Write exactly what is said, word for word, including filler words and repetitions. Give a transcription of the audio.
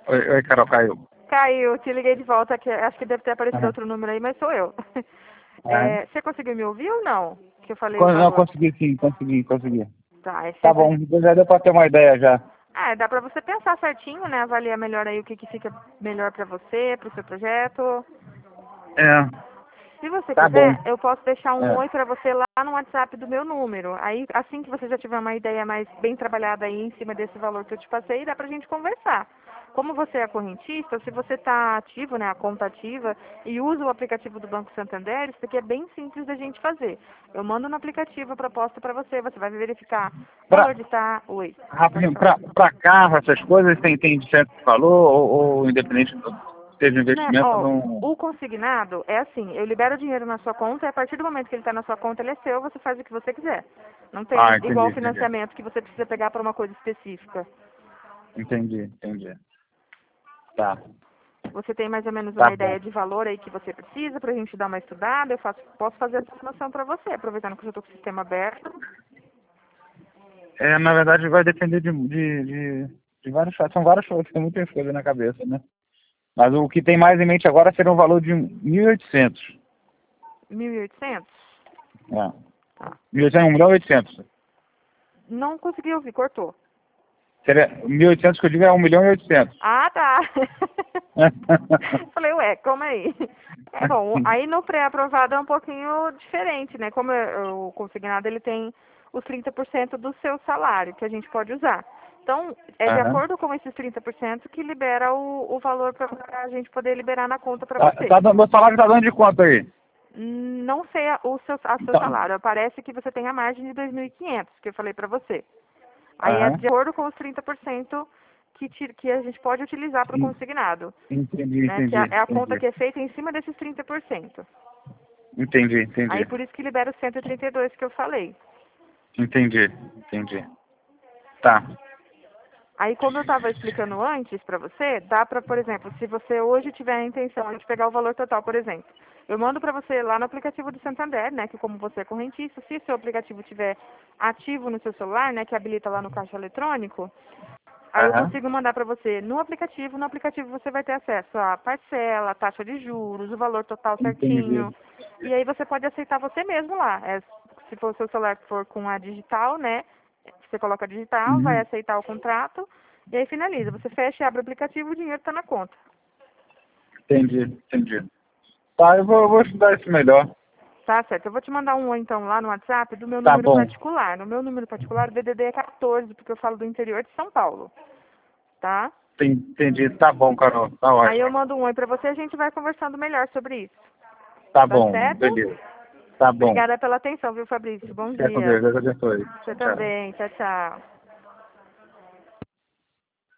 Oi, oi, Carol, caiu. Caiu, te liguei de volta, que acho que deve ter aparecido Aham. outro número aí, mas sou eu. Aham. É, você conseguiu me ouvir ou não? Que eu falei o Con- Não, valor. consegui sim, consegui, consegui. Tá, é Tá sempre. bom, já deu pra ter uma ideia já. Ah, dá pra você pensar certinho, né? Avaliar melhor aí o que, que fica melhor pra você, pro seu projeto. É, Se você tá bom. quiser, eu posso deixar um É. oi pra você lá no WhatsApp do meu número. Aí, assim que você já tiver uma ideia mais bem trabalhada aí em cima desse valor que eu te passei, dá pra gente conversar. Como você é correntista, se você está ativo, né, a conta ativa, e usa o aplicativo do Banco Santander, isso aqui é bem simples da gente fazer. Eu mando no aplicativo a proposta para você, você vai verificar Pra, valor de tá, oi, pode rapidinho, falar. pra, pra carro, essas coisas, tem, tem certo valor ou, ou independente do seja Né, investimento, ó, não... o consignado é assim, eu libero o dinheiro na sua conta e a partir do momento que ele está na sua conta, ele é seu, você faz o que você quiser. Não Ah, tem igual entendi, entendi. financiamento que você precisa pegar para uma coisa específica. Entendi, entendi. Tá, Você tem mais ou menos tá uma bom. ideia de valor aí que você precisa para a gente dar uma estudada? Eu faço, posso fazer essa informação para você, aproveitando que eu já estou com o sistema aberto. É, na verdade, vai depender de, de, de, de vários fatos. São várias coisas, tem muitas coisas na cabeça, né? Mas o que tem mais em mente agora seria um valor de mil e oitocentos. mil e oitocentos? É. Tá. mil e oitocentos, um milhão e oitocentos. Não consegui ouvir, cortou. Seria, mil e oitocentos que eu digo é um milhão e oitocentos. Ah, tá. Falei, ué, como aí? É bom, aí no pré-aprovado é um pouquinho diferente, né? Como é- o consignado ele tem os trinta por cento do seu salário que a gente pode usar. Então, é de Aham. acordo com esses trinta por cento que libera o, o valor para a gente poder liberar na conta para Tá, você. tá dando, meu salário tá dando de quanto aí? Não sei a- o seu, a seu Então, salário. Parece que você tem a margem de dois mil e quinhentos, que eu falei para você. Aí é aham. de acordo com os trinta por cento que, ti- que a gente pode utilizar para o En- consignado, Entendi, né? Que entendi, é é a conta entendi. que é feita em cima desses trinta por cento. Entendi, Aí entendi. por isso que libera os cento e trinta e dois que eu falei. Entendi, entendi. Tá. Aí como eu estava explicando antes para você, dá para, por exemplo, se você hoje tiver a intenção de pegar o valor total, por exemplo, eu mando para você lá no aplicativo do Santander, né, que como você é correntista, se seu aplicativo estiver ativo no seu celular, né, que habilita lá no caixa eletrônico, aí eu Aham. consigo mandar para você no aplicativo. No aplicativo você vai ter acesso à parcela, à taxa de juros, o valor total Entendi. certinho. E aí você pode aceitar você mesmo lá. É, se for o seu celular que for com a digital, né? Você coloca a digital, vai Uhum. aceitar o contrato e aí finaliza. Você fecha e abre o aplicativo e o dinheiro está na conta. Entendi, entendi. Tá, eu vou, eu vou estudar isso melhor. Tá certo. Eu vou te mandar um então lá no WhatsApp do meu Tá número bom. particular. No meu número particular, o D D D é quatorze, porque eu falo do interior de São Paulo. Tá? Tem- Entendi. Tá bom, Carol. Tá Aí eu ótimo. mando um oi pra você e a gente vai conversando melhor sobre isso. Tá Tá bom. certo? Beleza. Tá bom. Obrigada pela atenção, viu, Fabrício? Bom Fica com dia. Deus. Deus abençoe. Você Tchau. também. Tchau, tchau.